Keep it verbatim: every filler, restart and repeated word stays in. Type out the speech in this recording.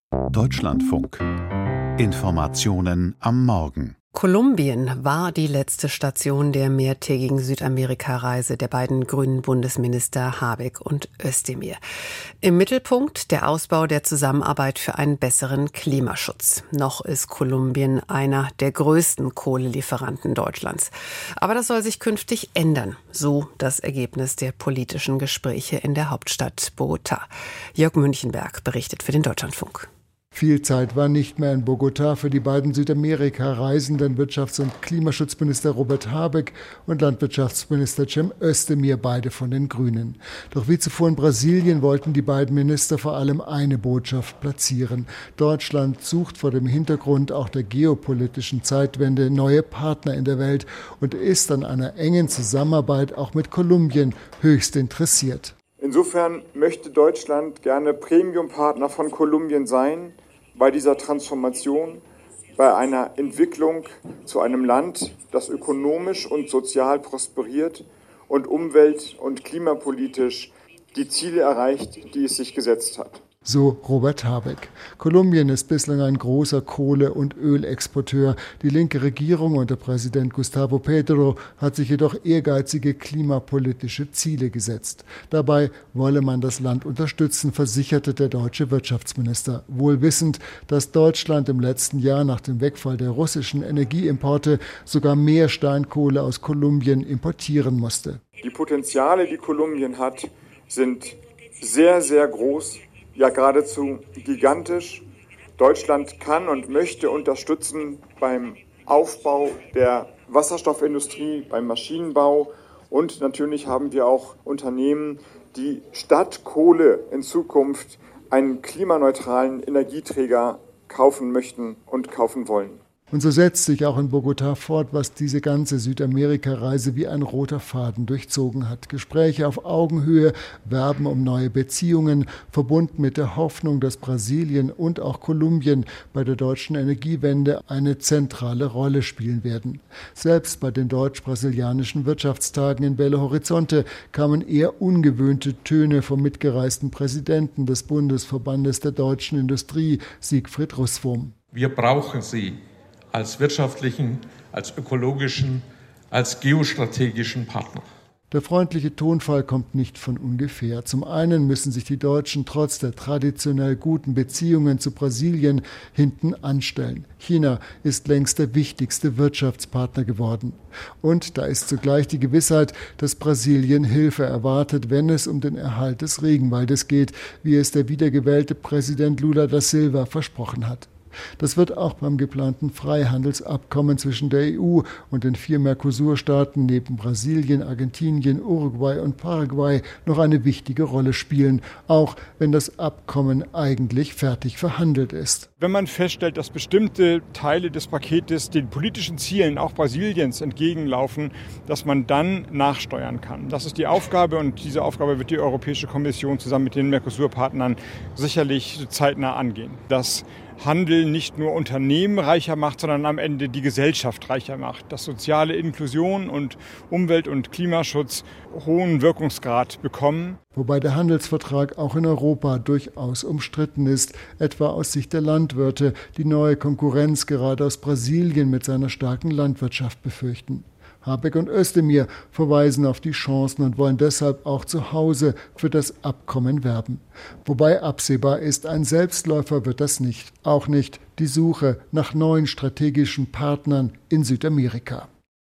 Deutschlandfunk. Informationen am Morgen. Kolumbien war die letzte Station der mehrtägigen Südamerika-Reise der beiden grünen Bundesminister Habeck und Özdemir. Im Mittelpunkt der Ausbau der Zusammenarbeit für einen besseren Klimaschutz. Noch ist Kolumbien einer der größten Kohlelieferanten Deutschlands. Aber das soll sich künftig ändern, so das Ergebnis der politischen Gespräche in der Hauptstadt Bogotá. Jörg Münchenberg berichtet für den Deutschlandfunk. Viel Zeit war nicht mehr in Bogotá für die beiden Südamerika reisenden Wirtschafts- und Klimaschutzminister Robert Habeck und Landwirtschaftsminister Cem Özdemir, beide von den Grünen. Doch wie zuvor in Brasilien wollten die beiden Minister vor allem eine Botschaft platzieren. Deutschland sucht vor dem Hintergrund auch der geopolitischen Zeitwende neue Partner in der Welt und ist an einer engen Zusammenarbeit auch mit Kolumbien höchst interessiert. Insofern möchte Deutschland gerne Premium-Partner von Kolumbien sein bei dieser Transformation, bei einer Entwicklung zu einem Land, das ökonomisch und sozial prosperiert und umwelt- und klimapolitisch die Ziele erreicht, die es sich gesetzt hat. So Robert Habeck. Kolumbien ist bislang ein großer Kohle- und Ölexporteur. Die linke Regierung unter Präsident Gustavo Petro hat sich jedoch ehrgeizige klimapolitische Ziele gesetzt. Dabei wolle man das Land unterstützen, versicherte der deutsche Wirtschaftsminister. Wohl wissend, dass Deutschland im letzten Jahr nach dem Wegfall der russischen Energieimporte sogar mehr Steinkohle aus Kolumbien importieren musste. Die Potenziale, die Kolumbien hat, sind sehr, sehr groß. Ja, geradezu gigantisch. Deutschland kann und möchte unterstützen beim Aufbau der Wasserstoffindustrie, beim Maschinenbau. Und natürlich haben wir auch Unternehmen, die statt Kohle in Zukunft einen klimaneutralen Energieträger kaufen möchten und kaufen wollen. Und so setzt sich auch in Bogotá fort, was diese ganze Südamerika-Reise wie ein roter Faden durchzogen hat. Gespräche auf Augenhöhe, Werben um neue Beziehungen, verbunden mit der Hoffnung, dass Brasilien und auch Kolumbien bei der deutschen Energiewende eine zentrale Rolle spielen werden. Selbst bei den deutsch-brasilianischen Wirtschaftstagen in Belo Horizonte kamen eher ungewöhnte Töne vom mitgereisten Präsidenten des Bundesverbandes der deutschen Industrie, Siegfried Russwurm. Wir brauchen sie als wirtschaftlichen, als ökologischen, als geostrategischen Partner. Der freundliche Tonfall kommt nicht von ungefähr. Zum einen müssen sich die Deutschen trotz der traditionell guten Beziehungen zu Brasilien hinten anstellen. China ist längst der wichtigste Wirtschaftspartner geworden. Und da ist zugleich die Gewissheit, dass Brasilien Hilfe erwartet, wenn es um den Erhalt des Regenwaldes geht, wie es der wiedergewählte Präsident Lula da Silva versprochen hat. Das wird auch beim geplanten Freihandelsabkommen zwischen der E U und den vier Mercosur-Staaten neben Brasilien, Argentinien, Uruguay und Paraguay noch eine wichtige Rolle spielen, auch wenn das Abkommen eigentlich fertig verhandelt ist. Wenn man feststellt, dass bestimmte Teile des Paketes den politischen Zielen auch Brasiliens entgegenlaufen, dass man dann nachsteuern kann. Das ist die Aufgabe und diese Aufgabe wird die Europäische Kommission zusammen mit den Mercosur-Partnern sicherlich zeitnah angehen. Das Handel nicht nur Unternehmen reicher macht, sondern am Ende die Gesellschaft reicher macht. Dass soziale Inklusion und Umwelt- und Klimaschutz hohen Wirkungsgrad bekommen. Wobei der Handelsvertrag auch in Europa durchaus umstritten ist, etwa aus Sicht der Landwirte, die neue Konkurrenz gerade aus Brasilien mit seiner starken Landwirtschaft befürchten. Habeck und Özdemir verweisen auf die Chancen und wollen deshalb auch zu Hause für das Abkommen werben. Wobei absehbar ist, ein Selbstläufer wird das nicht. Auch nicht die Suche nach neuen strategischen Partnern in Südamerika.